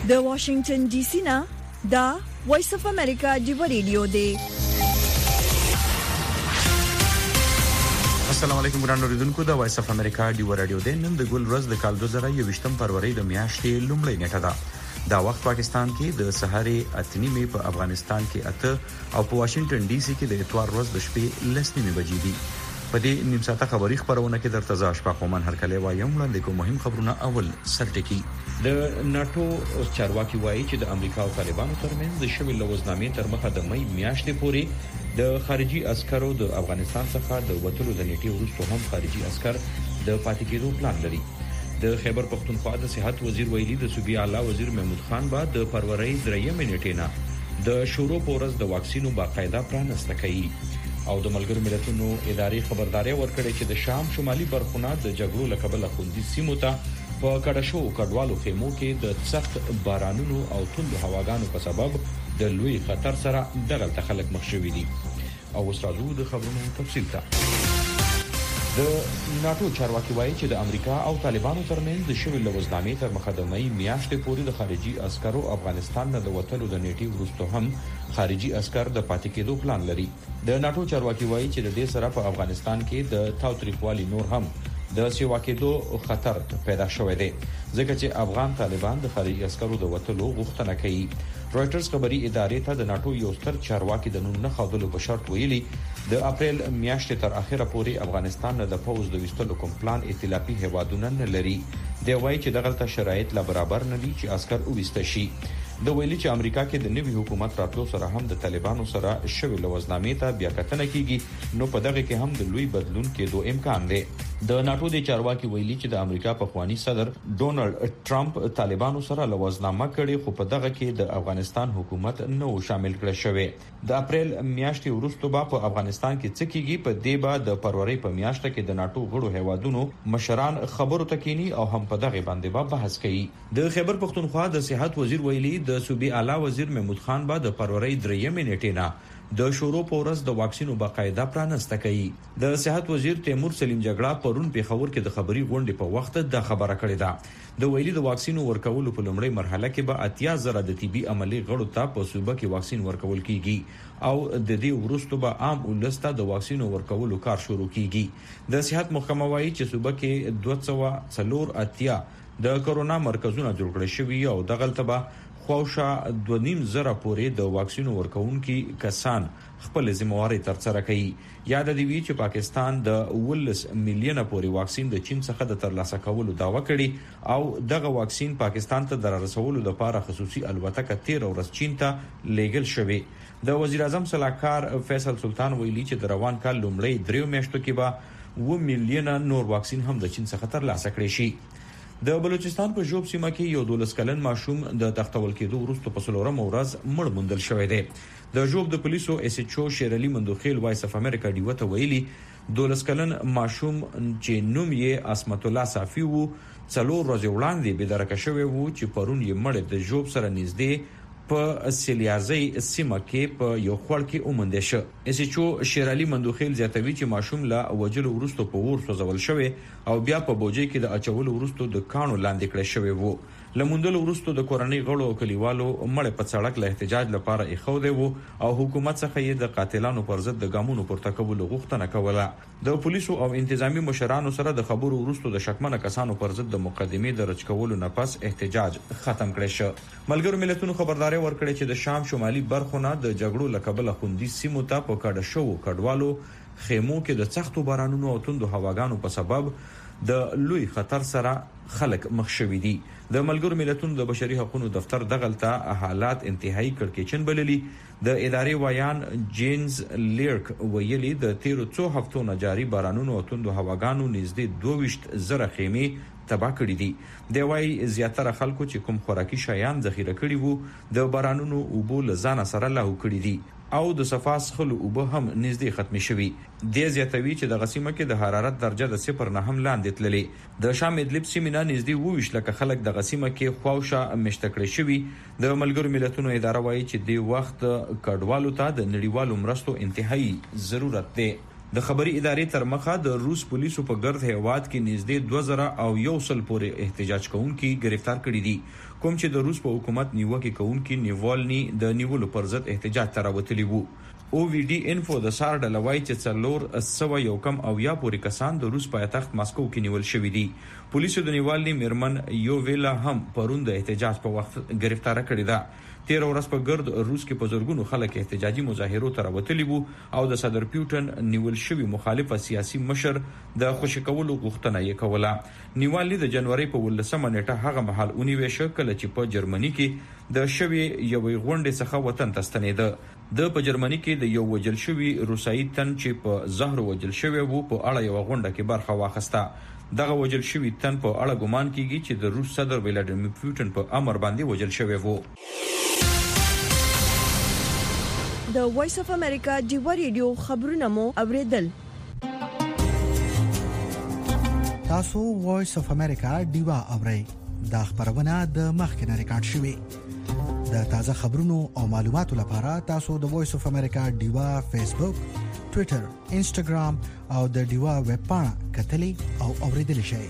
د واشنگټن ډي سي نه دا وایس اف امریکا دی ریډیو دی. السلام علیکم ګران اوریدونکو، د وایس اف امریکا دی رادیو دی. نن د ګل ورځ د کال 2021 فروری د میاشتې لومړۍ نیټه ده. دا وخت پاکستان کې د سحرې 8 نیمه، په افغانستان کې 8 او په واشنگټن ډي سي کې د اتوار ورځ د شپې 10 نیمه بجې دي. په دې نیم ساعته خبري خبرونه کې درته ځا شپږمن هرکلی وایم. وړاندې کوم مهم خبرونه. اول سرټکی د ناتو چارواکي وایي چې د امریکا او طالبانو ترمنځ د شوی لوزنامې تر مخه د مې میاشتې پورې د خارجي عسکرو د افغانستان څخه د وټلو د نیټې وروسته هم خارجي عسكر د پاتې کېدو پلان لري. د خیبر پختونخوا د صحت وزیر ویلي د صوبې اعلی وزیر محمود خان با د فروری 3 نیټې نه د شروع پورز د واکسینو باقاعده پرانسته کوي. او د ملګرو ملتونو ادارې خبرداري ورکړې چې د شام شمالي برخونه د جګړو لکبل خوندي سیمو ته په کډشو کډوالو خیمو کې د سخت بارانونو او توند هواګانو په سبب د لوی خطر سره دغه تخلق مخ شوې دي. او استادو د خبرونو تفصیل ته د ناتو چارواکي وایي چې د امریکا او طالبانو ترمنځ د شوی لوزنامې تر مخه د مې میاشتې پورې د خارجي عسکرو افغانستان نه د وټلو د نیټې وروسته هم خارجي عسكر د پاتې کېدو پلان لري. د ناتو چارواکي وایي چې د دې سره په افغانستان کې د تاوتریخوالي نور هم د سیوا کېدو خطر پیدا شوی دی، ځکه چې افغان طالبان د خارجي عسکرو د وټلو غوښتنه کوي. رويټرز خبري ادارې ته د ناتو یو ستر چارواکي د نوم نه خاطلو په شرط ویلي د اپریل میاشتې تر اخره پورې افغانستان نه د پوز د وستلو کوم پلان ائتلافي هوادونه نه لري. دی وایي چې دغه شرایط لا برابر نه دي چې عسكر وويسته شي. د ویلي چې امریکا کې د نوي حکومت راتلو سره هم د طالبانو سره شوی لوزنامې ته بیا کتنه کیږي، نو په دغه کې هم د لوی بدلون کېدو امکان دی. د ناتو د چارواکي ویلي چې د امریکا په خواني صدر ډونالد ټرمپ طالبانو سره لوزنامه کړي، خو په دغه کې د افغانستان حکومت نو شامل کړی شوی. د اپریل میاشتې وروسته په افغانستان کې څه کیږي، په دې به د فروری په میاشت کې د ناتو غړو هیوادونو مشران خبرو تکینی او هم په دغه باندې به بحث کوي. د خیبر پختونخوا د صحت وزیر ویلي د صوبې اعلی وزیر محمود خان با د فروری 3 نیټې نه د شروع پورز د واکسینو باقاعده پرانسته کوي. د صحت وزیر تیمور سلیم جګړه پرون په خبر کې د خبري غونډې په وخت د خبره کړې ده. د ویلي د واکسینو ورکولو په لومړی مرحله کې به 80,000 د طبي عملي غړو ته په صوبه کې واکسین ورکول کیږي او د دې وروسته به عام ولسته د واکسینو ورکولو کار شروع کیږي. د صحت محکمه وایي چې صوبه کې 284 د کورونا مرکزونه جوړ کړل شوي او دغه تبه خوښه 2.5 پورې د واکسینو ورکوونکي کسان خپل ذمہواری ترسره کوي. یاد دی وی چې پاکستان د 19 میلیونه پورې واکسین د چین څخه د ترلاسه کولو داوا کړي او دغه واکسین پاکستان ته د رسولو لپاره خصوصي الوتکه 13 ورځ چین ته لیږل شوی. د وزیر اعظم صلاحکار فیصل سلطان ویلي چې د روان کال لومړی 3 میاشتو کې به 1 میلیونه نور واکسین هم د چین څخه ترلاسه کړي شي. د بلوچستان په جوب سیمه کې یو 12 کلن ماشوم د تختول کېدو وروسته په سلورم ورځ مړ موندل شوی دی. د جوب د پولیسو اس ایچ او شیرعلی مندوخیل وایس اف امریکا دی وته ویلي 12 کلن ماشوم چې نوم یې اسمت الله صافی وو 4 ورځې وړاندې بېدرکه شوی وو چې پرون یې مړ د جوب سره نږدې په سلیازي سیمه کې په یو خړ کې اومنده شو. اس ایچ او شیرعلی مندوخیل زیاتوي چې ماشوم لا وجلو ورستو په ور سوزول شوی او بیا په بوجي کې د اچولو ورستو د کانو لاندې کړی شوی وو. لموندلو ورستو د کورنۍ غړو او کلیوالو مړ په سړک له احتجاج لپاره اخوده وو او حکومت څخه یې د قاتلانو پر ضد د ګامونو پورته کولو غوښتنه کوله. د پولیسو او انتظامی مشرانو سره د خبرو ورستو د شکمنه کسانو پر ضد د مقدمې درج کولو نه پس احتجاج ختم کړی شو. ملګرو ملتونو خبرداري ورکړې چې د شام شمالي برخونه د جګړو لکبل خوندي سیمو ته په کډه شو کډوالو خیمو کې د سختو بارانونو او توندو هواګانو په سبب د لوی خطر سره خلک مخ شوي دي. د ملګرو ملتونو د بشري حقوقو دفتر دغلطه حالات انتهایی کړکېچن بللي. د ادارې ویان جینز لیرک ویلي د 13 هفتو نه جاري بارانونو او توندو هواګانو نږدې 22,000 خیمې تباہ کړې دي. دی وايي زیاتره خلکو چې کوم خوراکي شیان ذخیره کړي وو د بارانونو اوبو لزان سره لاهو کړي دي او د صفاس خلو اوبه هم نږدې ختم شوي. د زیاتوي چې د غسیمه کې د حرارت درجه د 0 نه هم لاندې تللي. د شام ادلب سیمه نږدې 22 لک خلک د غسیمه کې خواوشه مشتکړي شوي. د ملګرو ملتونو اداره وايي چې د وخت کډوالو ته د نړیوالو مرستو انتهایی ضرورت دی. د خبري ادارې تر مخه د روس پولیسو په ګرد هیواد کې نږدې 2001 پورې احتجاج کوونکي گرفتار کړي دي، کوم چې د روس په حکومت نیوکه کوونکي نیوالني د نیولو پر ضد احتجاج ته راوتلي وو. OVD انفو د سار ډلوای چې څلور سوه یو کم او یا پورې کسان د روس پایتخت ماسکو کې نیول شوی دي. پولیسو د نیوالني میرمن یوویلا هم پرون د احتجاج په وخت گرفتار کړی ده. 13 ورځ په ګرد روس کې په زورګونو خلک احتجاجي مظاهرو ته راوتلي وو او د صدر پیوټن نیول شوی مخالف سیاسي مشر د خوشی کولو غوښتنه یې کوله. نیوالني د جنوري په 18 نیټه هغه مهال اونیوي شو کله چې په جرمني کې د شوی یوې غونډې څخه وطن ته ستنېده. د په جرمني کې د یو وجل شوی روسایي تن چې په زهر وجل شوی وو په اړه یو غونډه کې برخه واخیسته. دغه وجل شوی تن په اړه ګمان کیږي چې د روس صدر ولادیمیر پوتین په امر باندې وجل شوی وو. د وایس اف امریکا ډیو ریډیو خبرونه مو اوریدل. تاسو وایس اف امریکا ډیو اورئ. دا خبرونه د مخکنه ریکارډ شوې. د تازه خبرونو او معلوماتو لپاره تاسو د وایس اف امریکا ډیو فیسبوک، ټوئیټر، انسټاګرام او د ډیو ویب پاڼه کتلي او اوریدل شئ.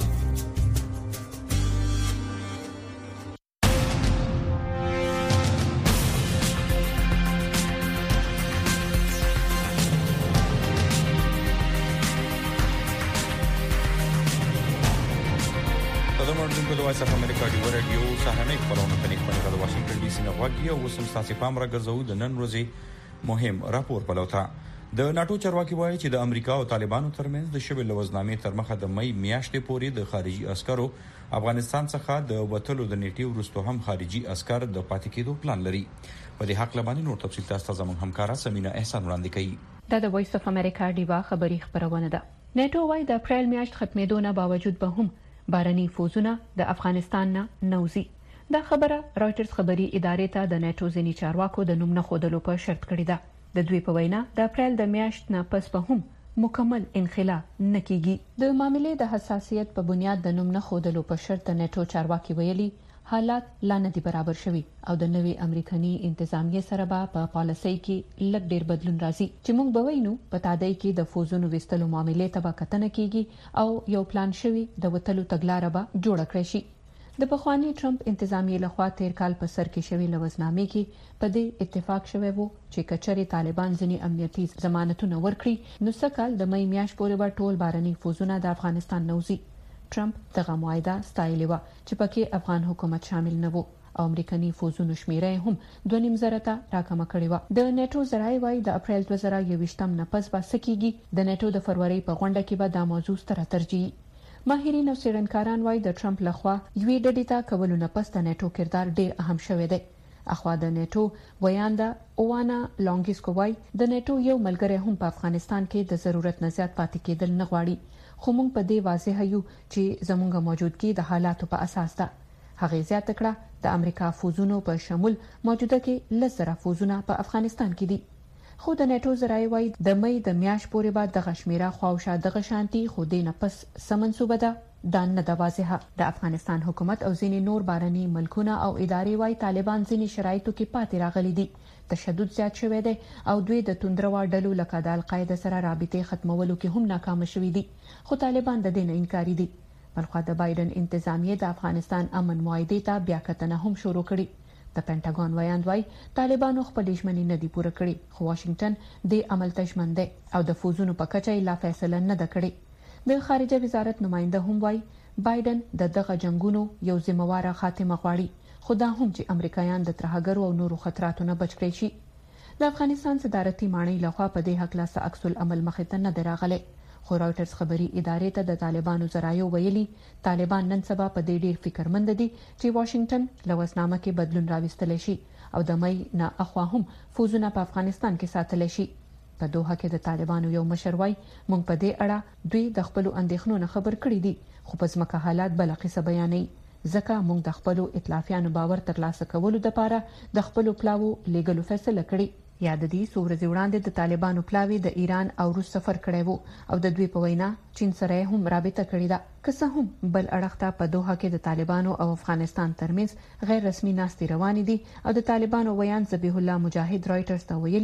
د وایس اف امریکا ډیو رادیو سهارنۍ خبرونه په نیکمرغه د واشنگټن ډي سي نه غواړي او وسم تاسو پام راګرځو د نن ورځې مهم راپور په لوتا. د ناتو چارواکي وایي چې د امریکا او طالبانو ترمنځ د شبه لوزنامې تر مخه د مې میاشتې پورې د خارجي عسکرو افغانستان څخه د وټلو د نیټي ورستو هم خارجي عسكر د پاتې کېدو پلان لري. په دې حق لبانې نور تفصیل تاسو زموږ همکارا سمینا احسان وړاندې کوي. د وایس اف امریکا ډیوا خبري خبرونه ده. نیټو وايي د اپریل میاشت ختمېدو نه باوجود به هم بارني فوزونه د افغانستان نه نوزي. دا خبره رايټرز خبري ادارې ته د نیټو ځینی چارواکو د نوم نه خودلو په شرط کړی ده. د دوی په وینا د اپریل د میاشت نه پس به هم مکمل انخلا نکېږي. د معاملې د حساسیت په بنیاد د نوم نه خودلو په شرط د نیټو چارواکي ویلي حالات لا نه دي برابر شوي او د نوي امریکایي انتظامیه سره په پالیسۍ کې لږ ډیر بدلون راځي چې موږ به وینو په تادای کې د فوزونو وستلو معاملې ته به کتنه کیږي او یو پلان شوی د وټلو تګلارې به جوړ کړی شي. د بخوانی ټرمپ انتظامیه لخوا 13 کال په سر کې شوی لوزنامې کې په دې اتفاق شوی وو چې کچري طالبان ځنی امنیتي ضمانتونه ورکړي نو سکهال د مې میاشت پورې به ټول بارني فوزونه د افغانستان نوزي. ټرمپ دغه معاهده ستایلې و چې پکې افغان حکومت شامل نه وو او امریکایي فوزونو شمیره هم 2.5 زره ته راکمه کړې و. د نیټو ذرای وای د اپریل 2021 نه پس به سکیږي. د نیټو د فروری په غونډه کې به د موضوع ستر ترجیح. ماهرین او څېړنکاران وای د ټرمپ لخوا یوې ډډې ته کولو نه پس د نیټو کردار ډیر اهم شوی دی. اخوا د نیټو ویاندا اوانا لونګیسکو وای د نیټو یو ملګری هم په افغانستان کې د ضرورت نه زیات پاتې کېدل نه غواړي. خو موږ په دې واضح یو چې زموږه موجودګي د حالاتو په اساس ده. هغه زیاته کړه د امریکا فوزونو په شمول موجوده کې لزر فوزونه په افغانستان کې دي. خو د نیټو ذرای وای د مې د میاش پورې بعد د غشمیره خواوشا د غشانتي خو دې نه پس سمنسوبه ده دا نه د واضحه. د افغانستان حکومت او ځینې نور بارني ملکونه او ادارې وای طالبان ځینې شرایطو کې پاتې راغلي دي. تشدد زیات شوی دی او دوی د توندروا ډلو لکه د القاعده سره رابطې ختمولو کې هم ناکام شوي دي. خو طالبان د دې نه انکاري دي. بلخو د بایدن انتظامیه د افغانستان امن معاهدې ته بیا کتنه هم شروع کړي. د پینټاګون ویاند وای طالبانو خپل ژمنې نه دي پوره کړې خو واشنگټن د عمل ته ژمن دی او د فوزونو په کچه لا فیصله نه ده کړې. د خارجه وزارت نماینده هم وای بایدن دغه جنگونو یو ذمہواره خاتمه غواړي خو دا هم چې امریکایان د ترهګرو او نورو خطراتو نه بچ کړي شي. د افغانستان صدارتي مانی لخوا په دې حق لا عکس العمل مخې ته نه دراغله. خو رايټرز خبري ادارې ته د طالبانو ذرایو ویلي طالبان نن سبا په دې ډیر فکرمند دي چې واشنگټن لوزنامه کې بدلون راوستل شي او د مې نه اخوا هم فوزونه په افغانستان کې ساتل شي. په دوحه کې د طالبانو یو مشر وای موږ په دې اړه دوی د خپل اندېښنو نه خبر کړي دي خو په ځمکه حالات بل قصه بیانې ځکه موږ د خپل ائتلافیانو باور ترلاسه کولو لپاره د خپل پلاوو لیګلو فیصله کړې. یاد دي سورز وړاندې د طالبانو پلاوی د ایران او روس سفر کړی وو او د دوی په وینا چین سره هم رابطه کړې ده. که څه هم بل اړخته په دوحه کې د طالبانو او افغانستان ترمنځ غیر رسمي ناستې روانې دي او د طالبانو ویان ذبیح الله مجاهد رايټرز ته ویلي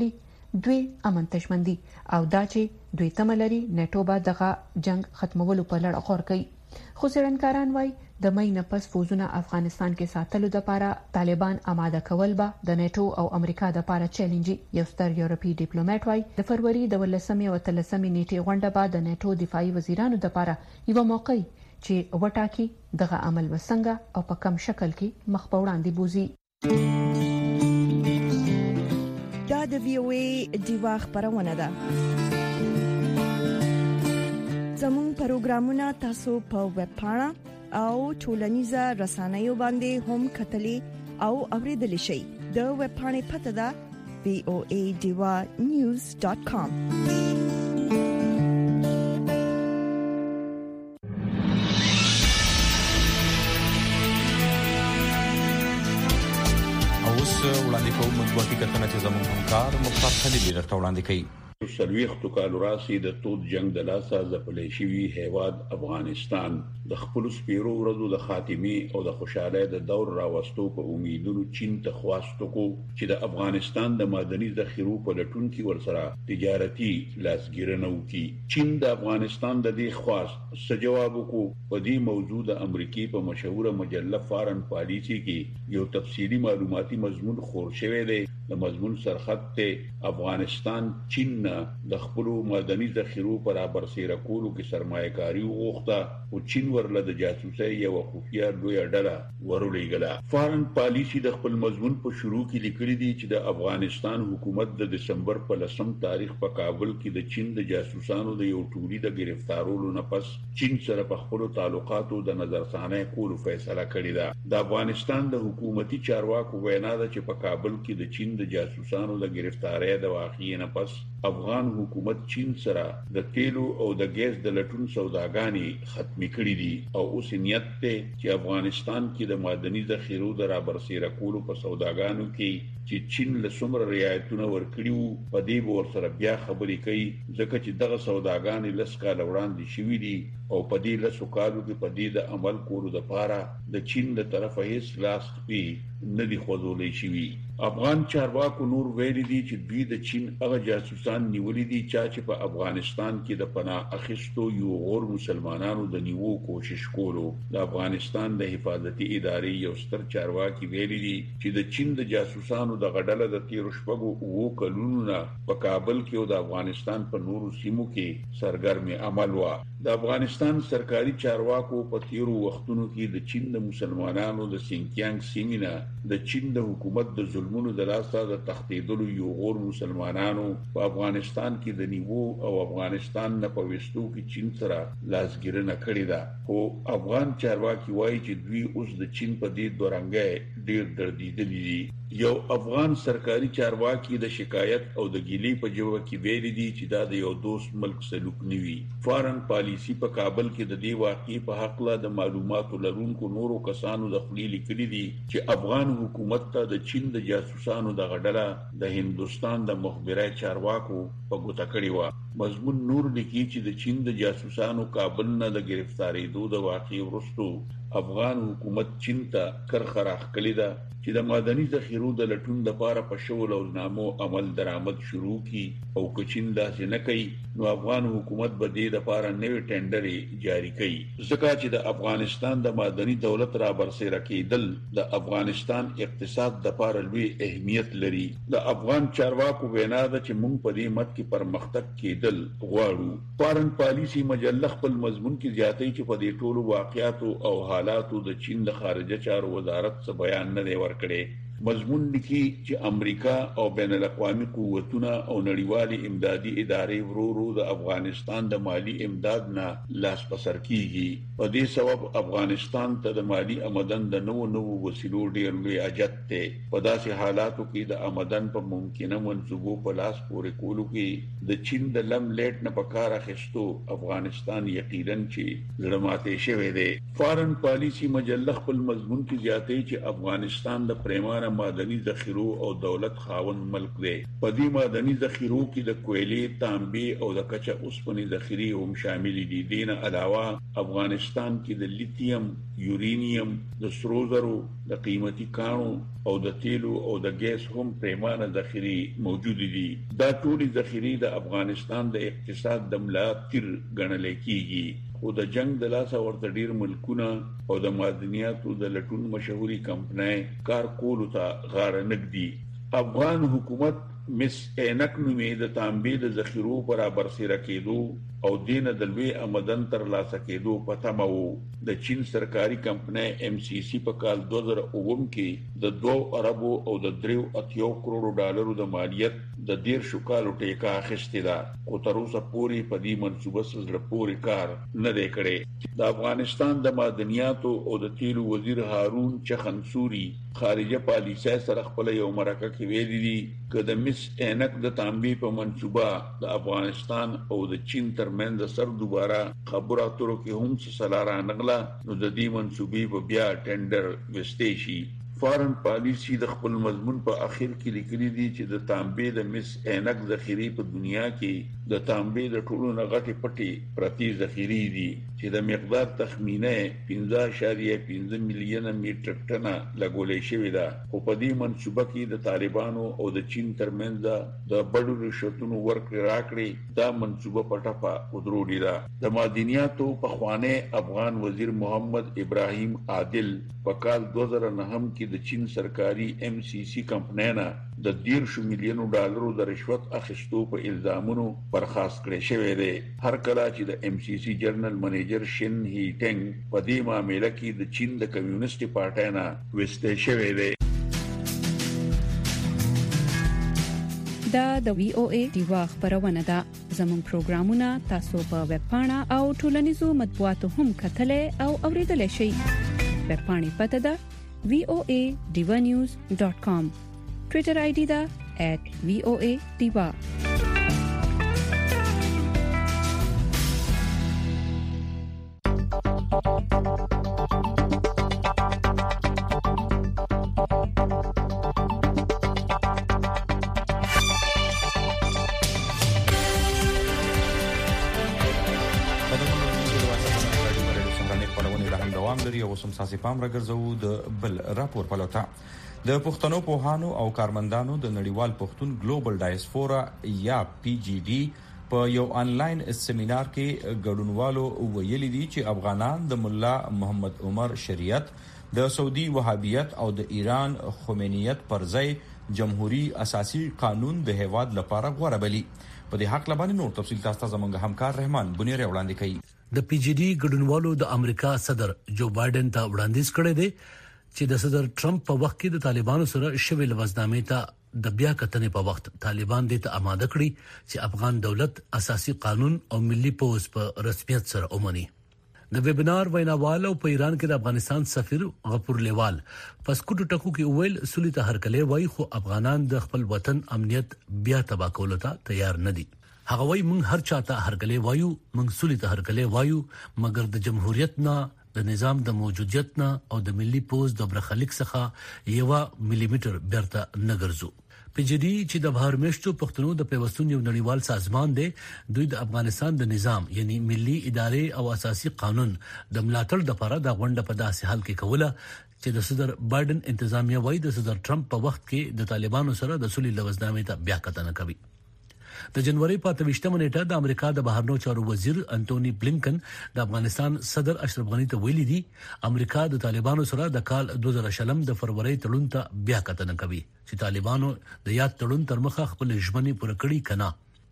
دوی امن تشمندي او دا چې دوی تملري نیټو به دغه جنگ ختمولو په لړ غور کوي. خو څېړنکاران وایي د مې نه پس فوزونه افغانستان کې ساتلو لپاره طالبان آماده کول به د نیټو او امریکا لپاره چیلنج. یو ستر یورپی ډیپلوماټ وایي د فروری د 13 او 13 نیټې غونډه به د نیټو دفاعي وزیرانو لپاره یو موقع چې وټاکي دغه عمل وسنګه او په کم شکل کې مخ په وړاندې بوزي. دا د VOA دیوا خبرونه ده. زموږ پروګرامونه تاسو په ویب پاڼه او ټولنیزه رسنیو باندې هم کتلی او اوریدلی شئ. د ویب پاڼې پته ده voadiwa.news.com. اوس وړاندې کوم مطبوعاتي کتنه چې زموږ همکار مختار خلیل درته وړاندې کوي. سلويختو کالو راسي د تود جنگ د لاسه ځپلې شوی هیواد افغانستان د خپل سپیرو ورځو د خاتمي او د خوشاله د دور راوستو په امیدونو چین ته خواستو کو چې د افغانستان د مادني ذخیرو په لټون کې ورسره تجارتي لاسګیرنه وکړي. چین د افغانستان د دې خواست څه جواب وکړو؟ په دې موضوع د امریکای په مشهوره مجله فارن پالیسي کې یو تفصیلی معلوماتي مضمون خور شوی دی. د مضمون سرخط ته افغانستان چین د خپل مدني ذخیرو پر برسېره کولو کې سرمایه‌کاري وغوښته او چین ورله د جاسوسۍ یو خفیه لوی ډله ورولېګله. فارن پالیسي د خپل مضمون په شروع کې لیکلي دي چې د افغانستان حکومت د دسمبر په 10 تاریخ په کابل کې د چین د جاسوسانو د یو ټولي د گرفتارولو نه پس چین سره په خپل تعلقاتو د نظرثانه کولو فیصله کړې ده. د افغانستان د حکومتي چارواکو وینا ده چې په کابل کې د چین د جاسوسانو د گرفتارۍ د واقعې نه پس افغان حکومت چین سره د تیلو او د ګیس د لټون سوداګانې ختمې کړې دي او اوس نیت ته چې افغانستان کې د معدني ذخیرو د رابرسېره کولو په سوداګانو کې چې چین له څومره رعایتونه ورکړیو په دې ور سره بیا خبرې کوي ځکه چې دغه سوداګانې لس کال وړاندې شوې دي او په دې لسو کالو کې په دې د عمل کولو لپاره د چین له طرفه هیڅ لاس خپي نه دی خوځولې شوی. افغان چارواکو نور ویلي دي چې دوی د چین هغه جاسوسان نیولې دي چې په افغانستان کې د پناه اخیستو یو غور مسلمانانو د نیوو کوشش کولو. د افغانستان د حفاظتي ادارې یو ستر چارواکي ویلي دي چې د چین د جاسوسانو د غډله د 13 شپږو وو کلونو په کابل کې او د افغانستان په نورو سیمو کې سرګرمي عمل وا. د افغانستان سرکاري چارواکو په تیرو وختونو کې د چین د مسلمانانو د سینکیانګ سیمینه د چین د حکومت د ظلمونو د لاسه د تخطیدلو یو غور مسلمانانو په افغانستان کې د نیوو او افغانستان نه په وستو کې چین سره لاسګیرنه کړې ده. او افغان چارواکي وایي چې دوی اوس د چین په دې دورانګه ډېر دردیدلي دي. یو افغان سرکاري چارواکي د شکایت او د ګیلې په جواب کې ویلي دي چې دا د یو دوست ملک سلوک نیوي. فارن پالیسي په کابل کې د دې واقعي په حق لا د معلوماتو لرونکو نورو کسانو د خپل لیکلي دي چې افغان حکومت ته د چین د جاسوسانو د غډله د هندستان د مخبري چارواکو په ګوته کړی و. مضمون نور لیکي چې د چین د جاسوسانو کابل نه د گرفتاری دوه د واقعي ورستو افغان حکومت چین ته کرخراخ کړی ده چې د مدني ذخیرو د لټون لپاره په شول او نامو عمل درآمد شروع کی او کچین داسې نه کوي نو افغان حکومت به دې لپاره نوې ټینډر جاری کوي. ځکه چې د افغانستان د مدني دولت را برسېره کېدل د افغانستان اقتصاد لپاره لوی اهمیت لري. د افغان چارواکو وینا ده چې موږ په دې مت کې پرمختګ کېدل غواړو. فارن پالیسي مجله خپل مضمون کې زیاتې چې په دې ټولو واقعاتو او حالاتو د چین د خارجه چارو وزارت څخه بیان نه دی ورکړی. مضمون لیکي چې امریکا او بین الاقوامي قوتونه او نړیوالي امدادي ادارې ورو د افغانستان د مالی امداد نه لاس پسر کیږي. په دې سبب افغانستان ته د مالی آمدن د نوو وسیلو ډېر لوی اجت دی. په داسې حالاتو کې د آمدن په ممکنه منصوبو په لاس پورې کولو کې د چین د لم لیټ نه پکار اخیستو افغانستان یقینا چې زړه ماتې شوی دی. فارن پالیسي مجله خپل مضمون کې زیاتې چې افغانستان د پریمانه زیاتنه معدني ذخیرو او دولت خاوند ملک دی. په دې معدني ذخیرو کې د کویلې، تانبې او د کچه اوسپنې ذخیرې هم شامل دي. دین علاوه افغانستان کې د لیتیم، یورینیم، د سرو زرو، د قیمتي کانو او د تیلو او د ګیس هم پیمانه ذخیرې موجود دي. دا ټول ذخیرې د افغانستان د اقتصاد د ملا تیر ګڼل کیږي. او د جنگ د لاسه ورته ډیر ملکونه او د معدنیاتو د لټون مشهوري کمپنۍ کار کولو ته غاړه نږدي. افغان حکومت مس عینک نومې د تانبې د ذخیرو برابر سره کېدو او دینه د لوی آمدن تر لاسه کېدو په تمه وو. د چین سرکاري کمپنۍ MCC په کال 2009 کې د 2 اربو او د 3.8 کروڑ ډالرو د مالیت د 10 کالو ټیکا اخیستې ده، خو تر اوسه پورې په دې منصوبه سره پورې کار نه دی کړی. د افغانستان د معدنیاتو او د تیلو وزیر هارون چخنسوري خارجه پالیسۍ سره خپل یو مرکه کې ویلي دي چې د مس عینک د تانبې په منصوبه د افغانستان او د چین ترمنځ سر دوباره خبرو اترو کې هم څه سلاره نغله، نو د دې منصوبې په بیا ټینډر وستې شي. فارن پالیسی د خپل مضمون په اخر کې لیکلي دي چې د تانبې د مس عینک ذخیرې په دنیا کې د تانبې د ټولو نه غټې پټې پرتې ذخیرې دي چې د مقدار تخمینه 15.5 میلیونه میټر ټنه لګولې شوې ده. خو په دې منصوبه کې د طالبانو او د چین ترمنځ د بډو رشوتونو ورکړې راکړې دا منصوبه په ټپه ودرولې ده. د معدنیاتو پخوانی افغان وزیر محمد ابراهیم عادل په کال 2009 کې د چین سرکاري MCC کمپنۍ نه د 10 میلیونو ډالرو د رشوت اخیستو په الزامونو برخاست کړی شوی دی. هر کله چې د MCC جنرال منیجر شین هی ټنګ په دې معاملې کې د چین د کمیونست پارټۍ نه وستې شوی دی. دا د VOA دیوا خبرونه ده. زموږ پروګرامونه تاسو په ویب پاڼه او ټولنیزو مطبوعاتو هم کتلای او اوریدلای شئ. ویب پاڼې پته ده voanews.com. Twitter ID da @voadiva. اوسم ساسي پام راګرځو د بل راپور پلوتا. د پښتنو پوهانو او کارمندانو د نړیوال پښتون ګلوبل ډایسپورا یا PGD په یو انلاین سیمینار کې ګډونوالو ویلي دي چې افغانان د مولا محمد عمر شریعت، د سعودي وهابیت او د ایران خمینیت پر ځای جمهوریت اساسي قانون د هیواد لپاره غوړه بلی. په دې حق لبانې نور تفصیل تاسو زموږ همکار رحمان بنیر وړاندې کوي. د PGD ګډونوالو د امریکا صدر جو بایدن ته وړاندیز کړی دی چې د صدر ټرمپ په وخت کې د طالبانو سره شویل وزنامې ته د بیا کتنې په وخت طالبان دې ته آماده کړي چې افغان دولت اساسي قانون او ملي پوز په رسمیت سره ومني. د ویبینار ویناوال او په ایران کې د افغانستان سفیر غفور لیوال پس کوټو ټکو کې ویل سولې ته هرکلې وای خو افغانان د خپل وطن امنیت بیا تبا کولو ته تیار نه دي. هغه وای موږ هر چاته هرکلې وایو، موږ سولې ته هرکلې وایو، مګر د جمهوریت نه، د نظام د موجودیت نه او د ملي پوز د برخلیک څخه یو ملي میټر بیرته نه ګرځو. PGD چې د بهر میشتو پښتنو د پیوستون یو نړیوال سازمان دی، دوی د افغانستان د نظام یعنی ملي ادارې او اساسي قانون د ملاتړ لپاره د غونډه په داسې حال کې کوله چې د صدر بایدن انتظامیه وایي د صدر ټرمپ په وخت کې د طالبانو سره د سولې لوزنامې ته بیا کتنه کوي. د جنوري په 28مه نیټه د امریکا د بهرنیو چارو وزیر انټونی بلینکن د افغانستان صدر اشرف غنی ته ویلي دي امریکا د طالبانو سره د کال 2020 د فروری تړون ته بیا کتنه کوي چې طالبانو د یاد تړون تر مخه خپل ژمنې پوره کړې کنا.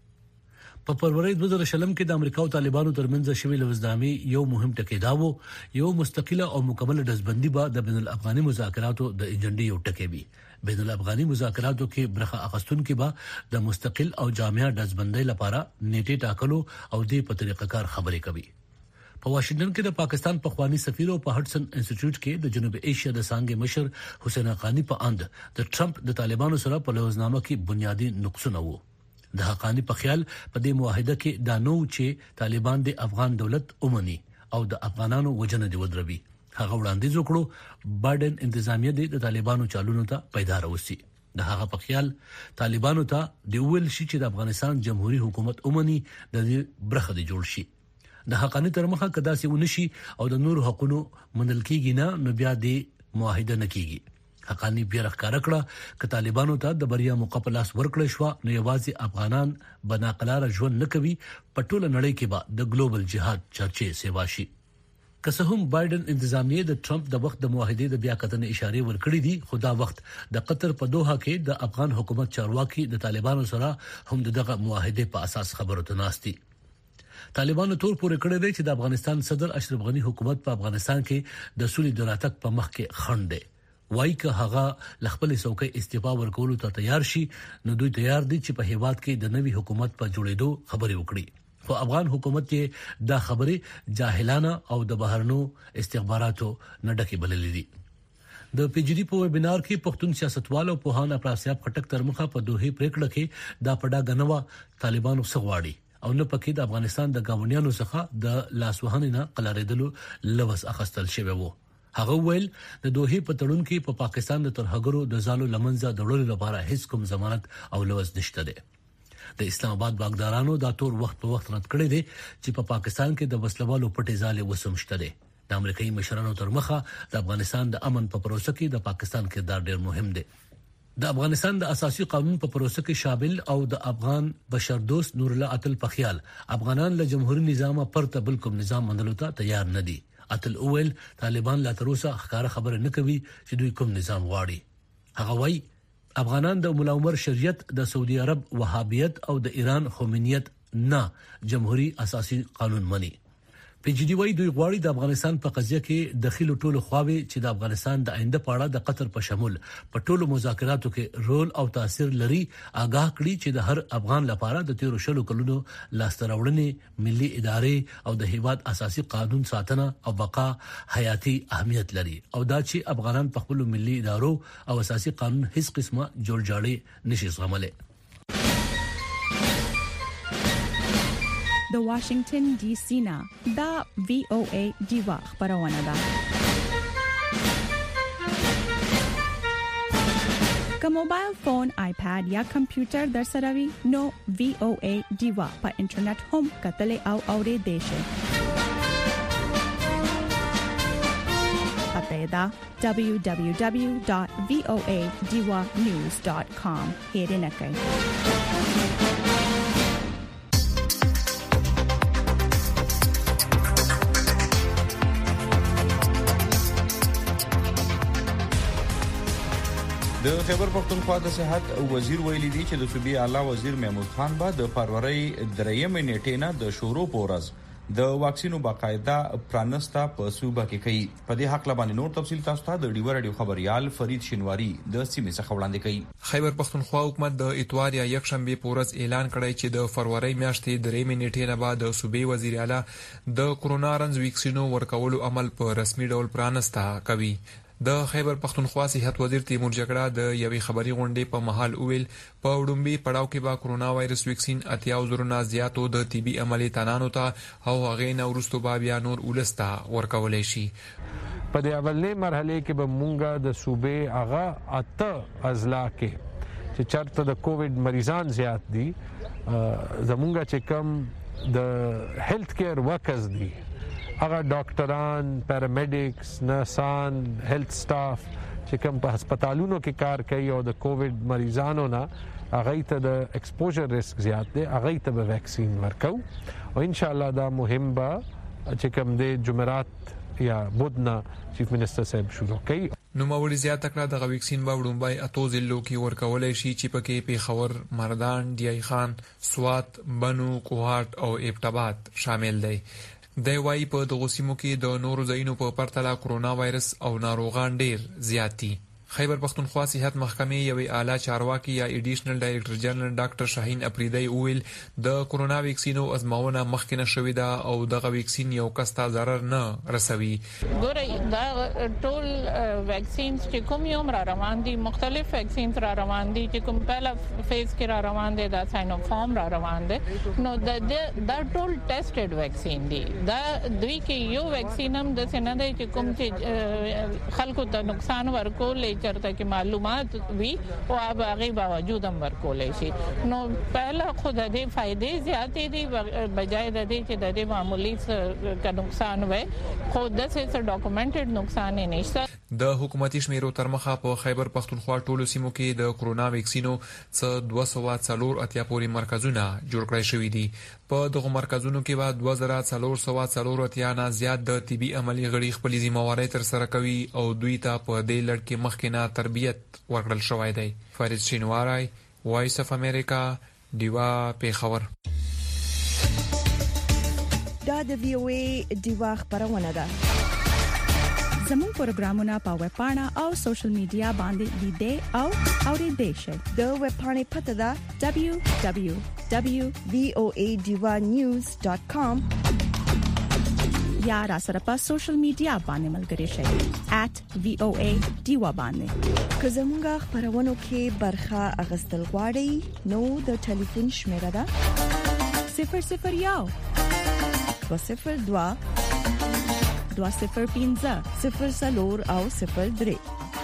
په فروری 2020 کې د امریکا او طالبانو ترمنځ شوی لوزنامې یو مهم ټکی داوو یو مستقله او مکمل دزبندي به د بین الافغاني مذاکراتو د ایجنډي یو ټکی وي. بین الافغاني مذاکراتو کې برخه اخیستونکو به د مستقل او جامع دزبندۍ لپاره نیټه ټاکلو او د په طریقه کار خبرې کوي. په واشنگټن کې د پاکستان پخوانی سفیر او په هډسن انسټیټیوټ کې د جنوب ایشیا د څنګه مشر حسین حقانی په اند د ټرمپ د طالبانو سره په لوزنامه کې بنیادی نقصونه وو. د حقانی په خیال په دې معاهده کې دا نو چې طالبان د افغان دولت اومني او د افغانانو وجنه دی ودروي هغه وړاندیز وکړو بایدن انتظامیه د طالبانو چالونو ته پیدا راوستي. د هغه په خیال طالبانو ته د ویل شي چې د افغانستان جمهوریت حکومت اومني د دې برخه دی جوړ شي. د حقاني تر مخه کدا سي ونشي او د نور حقوقو منل کیږي نه نو بیا د معاهده نه کیږي. حقاني بیا ښکارا کړه ک طالبانو ته د بریا موقع په لاس ورکړل شو نو یوازې افغانان بناقلار ژوند نه کوي په ټوله نړۍ کې به د ګلوبل جهاد چرچې سیوا شي. که څه هم بایدن انتظامیه د ټرمپ د وخت د معاهده د بیا کتنې اشاره ورکړې دي خو دا وخت د قطر په دوحه کې د افغان حکومت چارواکي د طالبانو سره هم دغه معاهده په اساس خبرو ته ناستي. طالبانو تور پورې کړی دی چې د افغانستان صدر اشرف غنی حکومت په افغانستان کې د سولې د راتګ په مخ کې خنډ دی. وایي که هغه لخپل څوکۍ استعفا ورکولو ته تیار شي نو دوی تیار دي چې په هیواد کې د نوي حکومت په جوړېدو خبرې وکړي. خو افغان حکومت یې دا خبرې جاهلانه او د بهرنو استخباراتو نه ډکې بللې دي. د پی جی ډی په ویبینار کې پښتون سیاستوالو په هان افراسیاب خټک تر مخه په دوه پریکړه کې دا پډا غنوا طالبانو سغواړي او نه پکې د افغانستان د ګاونډیانو څخه د لاسوهنې نه قلاریدلو لوس اخستل شوی وو. هغه ویل د دوه په تړون کې په پاکستان د ترهګرو د زالو لمنځه د وړلو لپاره هیڅ کوم ضمانت او لوس نشته دی. د اسلام آباد باغدارانو دا تور وخت په وخت رد کړی دی چې په پاکستان کې د وسلوالو پټې ځالې وسمشته دي. د امریکایي مشرانو تر مخه د افغانستان د امن په پروسه کې د پاکستان کردار ډیر مهم دی. د افغانستان د اساسي قانون په پروسه کې شامل او د افغان بشردوست نور الله عتل په خیال افغانان له جمهوریت نظام پرته بل کوم نظام منلو ته تیار نه دي. عتل اول طالبان لا تر اوسه ښکارا خبره نه کوي چې دوی کوم نظام غواړي. هغه وایي افغانان د مولا عمر شریعت د سعودي عرب وهابیت او د ایران خومینیت نه جمهوریت اساسي قانون مني. پی جی ډی وای دوی غواړي د افغانستان په قضیه کې داخلي ټولو خواوې چې د افغانستان د آینده په اړه د قطر په شمول په ټولو مذاکراتو کې رول او تاثیر لري آگاه کړي چې د هر افغان لپاره د 13 کلونو لاستراوړنې ملي ادارې او د هیواد اساسي قانون ساتنه او بقا حیاتي اهمیت لري او دا چې افغانان په خپل ملي ادارو او اساسي قانون هیڅ قسمه جوړجاړي نشي زغملای. د واشنگټن ډي سي نه دا وی او ای دیوا خبرونه ده. که موبایل فون، آیپاد یا کمپیوټر در سره وي نو وی او ای دیوا په انټرنیټ هم کتلې او اورېدې شي. پته دا www.voadiwanews.com هېرنه کوي. د خیبر پختونخوا د صحت وزیر ویلي دی چې د صوبې اعلی وزیر محمود خان به د فروری 3 نیټې نه د شورو پورز د واکسینو باقاعده پرانستا په صوبه کې کوي. په دې حق لبانې نور تفصیل تاسو ته د ډیو رادیو خبريال فرید شینواری د سیمې څخه وړاندې کوي. خیبر پختونخوا حکومت د اتوار یا یکشنبه پورز اعلان کړی چې د فروری میاشتې 3 نیټې نه بعد د صوبې وزیر اعلی د کورونا رنز واکسینو ورکولو عمل په رسمي ډول پرانستا کوي. د خیبر پختونخوا صحت وزیر تیمور جګړه د یوې خبري غونډې په محل اویل په وډمبي پړاو کې با کورونا وایرس واکسین 80,000 نه زیاتو د طبي عملي تنانو ته او هغه نه ورستو بیا نور ولستا ورکولای شي. په دې اولنې مرحله کې به مونږه د صوبې هغه اته اضلاع کې چې چرته د کووډ مریضان زیات دي زمونږه چې کم د هیلث کیر ورکرز دي هغه ډاکټران، پیرامیډیکس، نرسان، هیلث سټاف چې کوم په هسپتالونو کې کار کوي او د کووډ مریضانو نه هغه ته د ایکسپوژر ریسک زیات دی هغه ته به ویکسین ورکو او ان شاء الله دا مهم به چې کوم د جمعرات یا بدنا چیف منسٹر صاحب شروع کوي. نو مولوی زیات تکړه د ویکسین به وډمبای اتو ضلعو کې ورکولای شي چې پکې پیښور، مردان، ډیای خان، سوات، بنو، کوهاټ او ایبټاباد شامل دي. د وايي په دغه سیمو کې د نورو ځایونو په پرتله کورونا وایرس او ناروغان ډیر زیات دي. خیبر پختونخوا صحت محکمې یوې اعلی چارواکي یا ایډیشنل ډایریکټر جنرال ډاکټر شاهین اپریدی ویل د کورونا ویکسینو ازموونه مخکې نشوي دا او دغه ویکسین یو کس ته ضرر نه رسوي. ګورئ دا ټول ویکسینز چې کوم یو را روان دي مختلف ویکسینز را روان دي چې کوم پهلا فیز کې را روان دي دا ساینوفارم را روان دي نو دا ټول ټیسټډ ویکسین دي. دا دوی کې یو ویکسین هم د سینه دی چې کوم چې خلکو ته نقصان ورکول چرته کې معلومات وي او هغه باوجود هم ورکول شي. نو پهلا خود د فائدې زیاتې دي بجای د دې چې د معمولی څه نقصان وي خو د څه ډاکومنټډ نقصان نه نشته. د حکومتي شمیرو تر مخه په خیبر پختونخوا ټولو سیمو کې د کورونا ویکسینو څخه 240 پورې مرکزونه جوړ کړای شوي دي. په دغه مرکزونو کې به 2440 نه زیات د طبي عملی غړي خپل ذمہواری تر سره کوي او دوی ته په دې لړ کې مخکینه تربیت ورکړل شوی دی. فارس شینواری، وایس اف امریکا، دیوا پیښور. دا د وی او ای دیوا خبرونه ده. زموږ پروګرامونه په ویب پاڼه او سوشل میډیا باندې لیدئ او اوریدئ شئ. د ویب پاڼې پته ده www.voadivanews.com یا را سره په سوشل میډیا باندې ملګري شئ @voadiva باندې. که زموږ خبرونه کې برخه اغستل غواړئ نو د ټلیفون شمیره ده 001 202 205 0 او 03.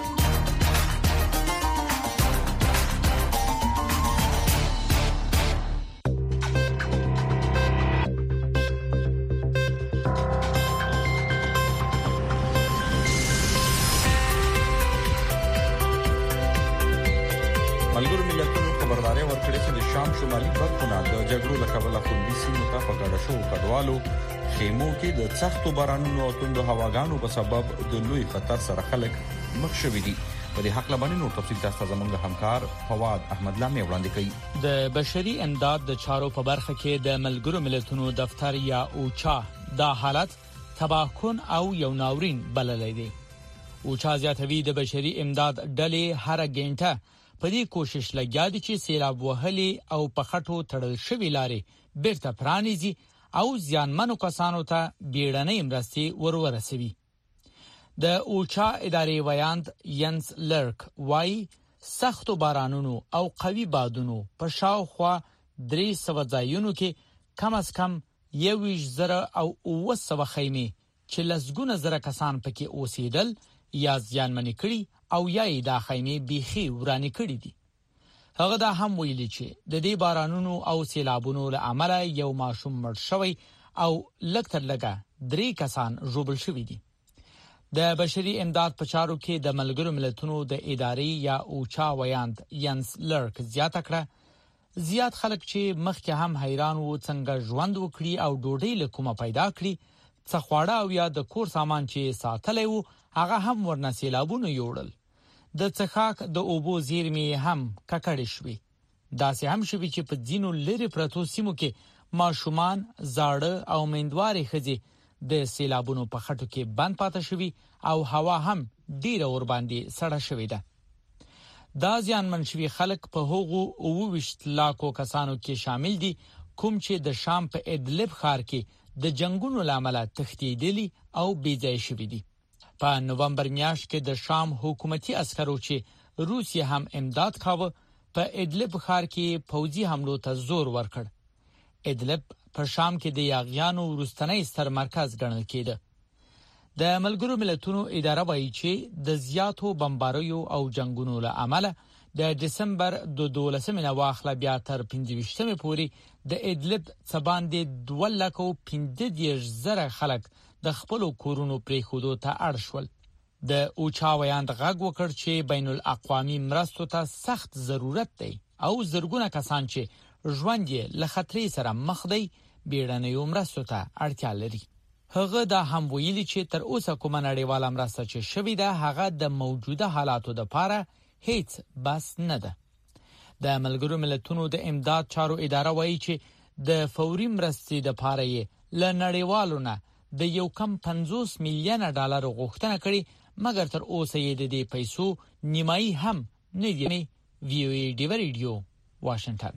ملګرو ملتونو خبرداري ورکړې چې د شام شمالي برخونه د جګړو له کبله خوندي سیمو ته په ګډه شو کډوالو خیمو کې د سختو بارانونو او توندو هواګانو په سبب د لوی خطر سره خلک مخ شوي دي. په دې حق لبانې نور تفصیل تاسو زموږ همکار فواد احمد لامي وړاندې کوي. د بشري امداد د چارو په برخه کې د ملګرو ملتونو دفتر یا اوچا دا حالت تباهکن او یو ناورین بللی دی. اوچا زیاتوي د بشري امداد ډلې هر غنټه په دې کوشش لګیا دي چې سیلاب وهلي او په خټو تړل شوی لارې بیرته پرانیزي او ځانمنو کسانو ته بیړنۍ مرستې ورورسوي. د اوچا ادارې ویاند ینس لرک وايي سختو بارانونو او قوي بادونو په شاوخوا 300 ځایونو کې کم از کم 1,000 او 900 خیمې چې لسګونه زره کسان پکې اوسېدل یا ځانمنې کړي او یا یې دا خیمې بیخي ورانې کړي دي. هغه دا هم ویلي چې د دې بارانونو او سیلابونو له امله یو ماشوم مړ شوی او لکتر لګه 3 کسان ژوبل شوي دي. د بشري امداد په چارو کې د ملګرو ملتونو د ادارې یا اوچا ویاند ینس لرک زیاته کړه زیات خلک چې مخکې هم حیران وو څنګه ژوند وکړي او ډوډۍ له کومه پیدا کړي څه خواړه او یا د کور سامان چې ساتلی وو هغه هم ورنه سیلابونو یوړل. د څښاک د اوبو زیرمې هم ککړې شوې. داسې هم شوي چې په ځینو لرې پرتو سیمو کې ماشومان زاړه او میندوارې ښځې د سیلابونو په خټو کې بند پاتې شوي او هوا هم ډیره ور باندې سړه شوې ده. دا ځانمن شوي خلک په هغو 29 لاکو کسانو کې شامل دي کوم چې د شام په ادلب ښار کې د جنگونو لامل تښتېدلي او بېځای شوي دي. په نومبر میاشت کې د شام حکومتي عسکرو چې روسیه هم امداد کاوه په ادلب ښار کې فوجي حملو ته زور ورکړ. ادلب په شام کې د یاغیانو وروستنی ستر مرکز ګڼل کېده. د ملګرو ملتونو اداره وایي چې د زیاتو بمباریو او جنگونو له امله د دسمبر 12 نه واخله بیا تر 15 پورې د ادلب څباندې 2,15,000 خلک د خپل کورونو پرې خودو ته اړ شول. د اوچا ویاند غږ وکړ چې بین الاقوامي مرستو ته سخت ضرورت دی او زرګونه کسان چې ژوند یې له خطرې سره مخ دی بیړنۍ مرستو ته اړتیا لري. هغه دا هم ویلي چې تر اوسه کومه نړیواله مرسته چې شوې ده هغه د موجوده حالاتو لپاره هیڅ بس نه ده. د ملګرو ملتونو د امداد چارو اداره وایي چې د فوري مرستې لپاره یې له نړیوالو نه د یو کم $50 میلیون غوښتنه کړې مګر تر اوسه یې د دې پیسو نیمایي هم نه دی. VOA ډیو ریډیو واشنگټن.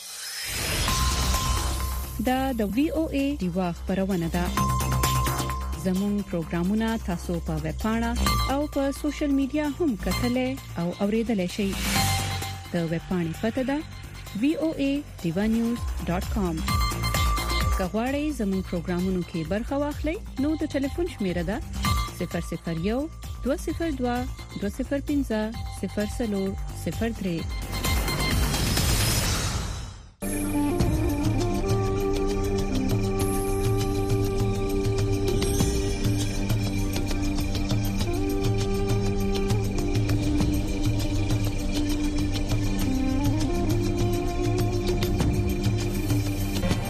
دا د VOA ډیو خبرونه ده. زموږ پروگرامونه تاسو په ویب پاڼه او په سوشل میډیا هم کتلې او اوریدلې شئ. د ویب پاڼې پته ده voanews.com. کغواړئ زموږ پروگرامونو کې برخه واخلئ نو د ټلیفون شمیره ده 001 202 205 0003.